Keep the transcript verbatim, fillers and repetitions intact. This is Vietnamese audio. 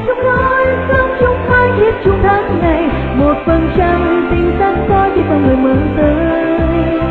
chung lối sống chung hai kiếp chung tháng ngày, một phần trăng tình sáng soi khi con người mơ tới.